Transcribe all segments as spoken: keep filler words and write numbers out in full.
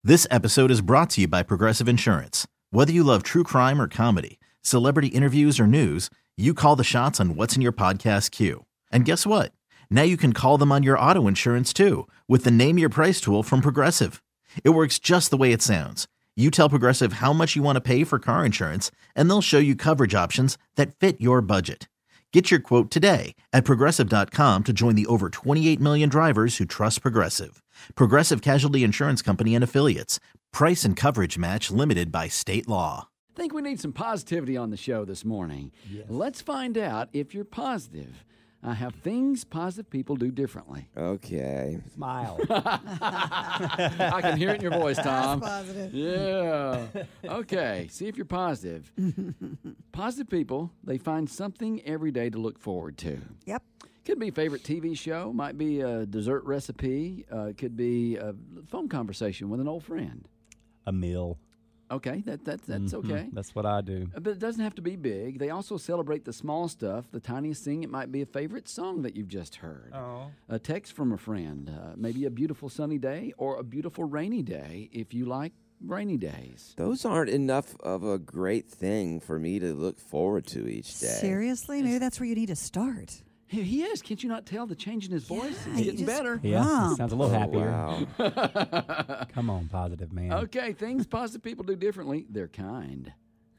This episode is brought to you by Progressive Insurance. Whether you love true crime or comedy, celebrity interviews or news, you call the shots on what's in your podcast queue. And guess what? Now you can call them on your auto insurance too with the Name Your Price tool from Progressive. It works just the way it sounds. You tell Progressive how much you want to pay for car insurance, and they'll show you coverage options that fit your budget. Get your quote today at Progressive dot com to join the over twenty-eight million drivers who trust Progressive. Progressive Casualty Insurance Company and Affiliates. Price and coverage match limited by state law. I think we need some positivity on the show this morning. Yes. Let's find out if you're positive. I have things positive people do differently. Okay. Smile. I can hear it in your voice, Tom. That's positive. Yeah. Okay. See if you're positive. Positive people, they find something every day to look forward to. Yep. Could be a favorite T V show, might be a dessert recipe, uh, could be a phone conversation with an old friend. A meal. Okay, that, that that's Mhm. okay. That's what I do. But it doesn't have to be big. They also celebrate the small stuff, the tiniest thing. It might be a favorite song that you've just heard. Oh. A text from a friend, uh, maybe a beautiful sunny day or a beautiful rainy day if you like rainy days. Those aren't enough of a great thing for me to look forward to each day. Seriously? Maybe that's where you need to start. He, he is. Can't you not tell the change in his voice? Yeah, It's you getting just- better. Yeah, Wow. sounds a little Oh, happier. wow. Come on, positive man. Okay, things positive people do differently. They're kind.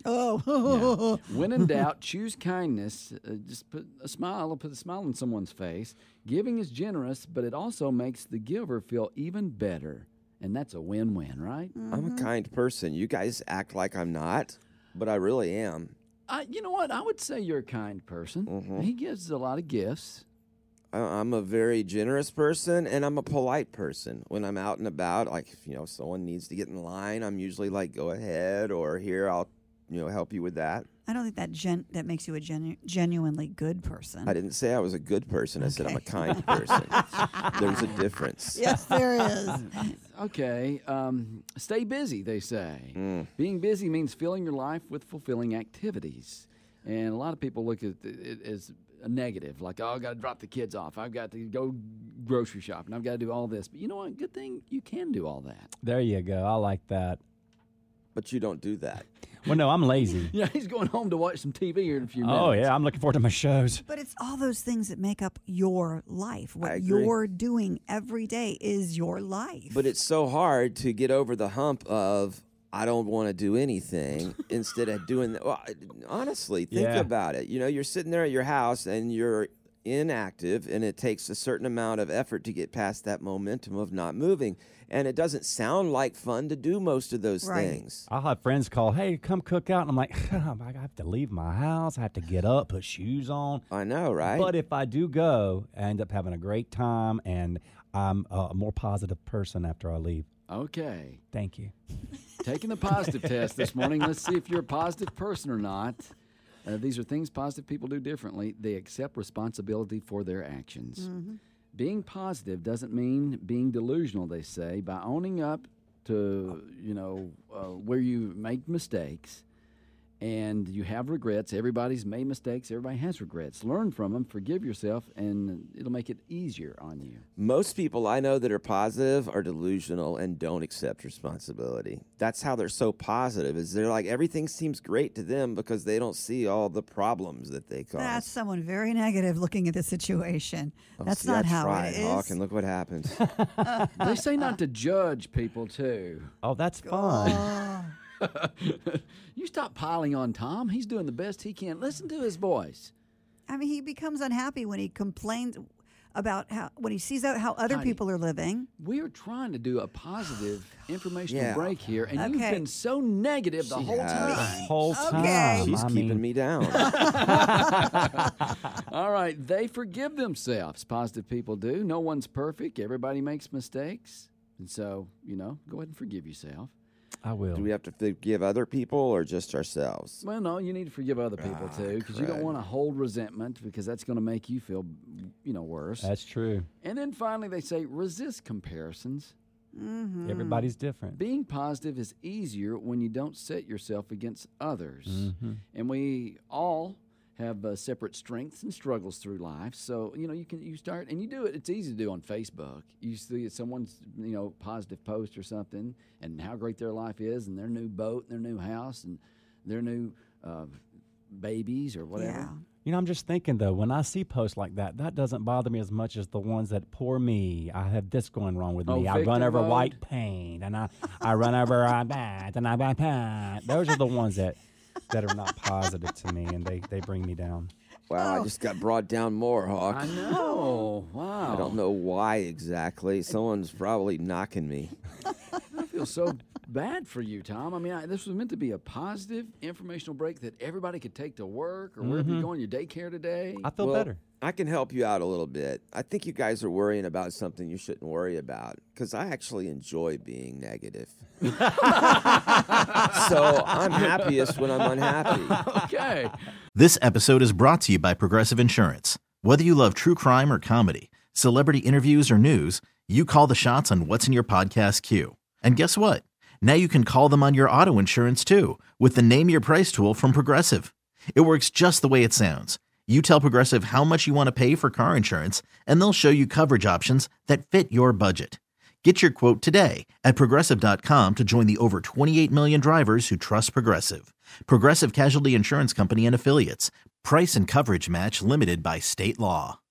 Oh. When in doubt, choose kindness. Uh, just put a smile, put a smile on someone's face. Giving is generous, but it also makes the giver feel even better. And that's a win-win, right? I'm a kind person. You guys act like I'm not, but I really am. I, you know what? I would say you're a kind person. Mhm. He gives a lot of gifts. I- I'm a very generous person, and I'm a polite person. When I'm out and about, like, if, you know, someone needs to get in line, I'm usually like, go ahead, or here, I'll, you know, help you with that. I don't think that gen- that makes you a genu- genuinely good person. I didn't say I was a good person. I said I'm a Okay. kind person. There's a difference. Yes, there is. Okay. Um, stay busy, they say. Mm. Being busy means filling your life with fulfilling activities. And a lot of people look at it as a negative, like, oh, I've got to drop the kids off. I've got to go grocery shopping. I've got to do all this. But you know what? Good thing you can do all that. There you go. I like that. But you don't do that. Well, no, I'm lazy. Yeah, he's going home to watch some T V here in a few minutes. Oh, yeah, I'm looking forward to my shows. But it's all those things that make up your life. I What agree. you're doing every day is your life. But it's so hard to get over the hump of I don't want to do anything instead of doing that. Well, I- honestly, think Yeah. about it. You know, you're sitting there at your house and you're inactive, and it takes a certain amount of effort to get past that momentum of not moving. And it doesn't sound like fun to do most of those Right. things. I'll have friends call, hey, come cook out. And I'm like, I have to leave my house. I have to get up, put shoes on. I know, right? But if I do go, I end up having a great time, and I'm a more positive person after I leave. Okay. Thank you. Taking the positive test this morning. Let's see if you're a positive person or not. Uh, these are things positive people do differently. They accept responsibility for their actions. Being positive doesn't mean being delusional, they say. By owning up to, you know, uh, where you make mistakes and you have regrets. Everybody's made mistakes. Everybody has regrets. Learn from them. Forgive yourself, and it'll make it easier on you. Most people I know that are positive are delusional and don't accept responsibility. That's how they're so positive, is they're like everything seems great to them because they don't see all the problems that they cause. That's someone very negative looking at the situation. Oh, That's see, not I how tried, it Hawk, is. and look what happens. They say not to judge people, too. Oh, that's fun. Oh. You stop piling on Tom. He's doing the best he can. Listen to his voice. I mean, he becomes unhappy when he complains about how when he sees out how other Heidi. people are living. We are trying to do a positive informational Yeah. break here, and you've Okay. been so negative the She whole has. The time. whole Okay. time. She's I keeping mean, me down. All right, they forgive themselves. Positive people do. No one's perfect. Everybody makes mistakes. And so, you know, go ahead and forgive yourself. I will. Do we have to forgive other people or just ourselves? Well, no, you need to forgive other people Ah, too, because you don't crud. want to hold resentment, because that's going to make you feel, you know, worse. That's true. And then finally, they say resist comparisons. Mm-hmm. Everybody's different. Being positive is easier when you don't set yourself against others. Mhm. And we all have uh, separate strengths and struggles through life. So, you know, you can you start, and you do it, it's easy to do on Facebook. You see someone's, you know, positive post or something and how great their life is and their new boat and their new house and their new uh, babies or whatever. Yeah. You know, I'm just thinking, though, when I see posts like that, that doesn't bother me as much as the ones that, poor me, I have this going wrong with Oh, me. I run victim over mode? white paint, and I, I run over uh, that, and I back that. Those are the ones that, that are not positive to me, and they, they bring me down. Wow, I Oh. just got brought down more, Hawk. I know. Wow. I don't know why exactly. Someone's probably knocking me. I feel so bad for you, Tom. I mean, I, this was meant to be a positive informational break that everybody could take to work or wherever you're going, your daycare today. I feel Well, better. I can help you out a little bit. I think you guys are worrying about something you shouldn't worry about because I actually enjoy being negative. So I'm happiest when I'm unhappy. Okay. This episode is brought to you by Progressive Insurance. Whether you love true crime or comedy, celebrity interviews or news, you call the shots on what's in your podcast queue. And guess what? Now you can call them on your auto insurance too with the Name Your Price tool from Progressive. It works just the way it sounds. You tell Progressive how much you want to pay for car insurance, and they'll show you coverage options that fit your budget. Get your quote today at Progressive dot com to join the over twenty-eight million drivers who trust Progressive. Progressive Casualty Insurance Company and Affiliates. Price and coverage match limited by state law.